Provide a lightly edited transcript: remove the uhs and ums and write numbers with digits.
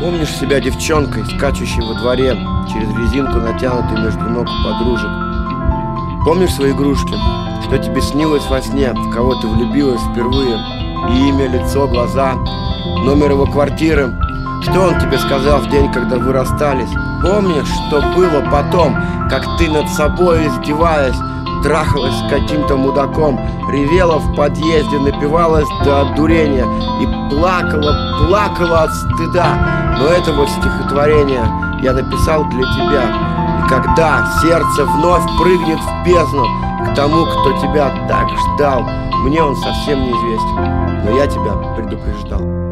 Помнишь себя девчонкой, скачущей во дворе, через резинку, натянутую между ног у подружек? Помнишь свои игрушки, что тебе снилось во сне, в кого ты влюбилась впервые? И имя, лицо, глаза, номер его квартиры. Что он тебе сказал в день, когда вы расстались? Помнишь, что было потом, как ты над собой издеваясь, трахалась с каким-то мудаком, ревела в подъезде, напивалась до одурения и плакала от стыда. Но это вот стихотворение я написал для тебя. И когда сердце вновь прыгнет в бездну к тому, кто тебя так ждал, мне он совсем неизвестен, но я тебя предупреждал.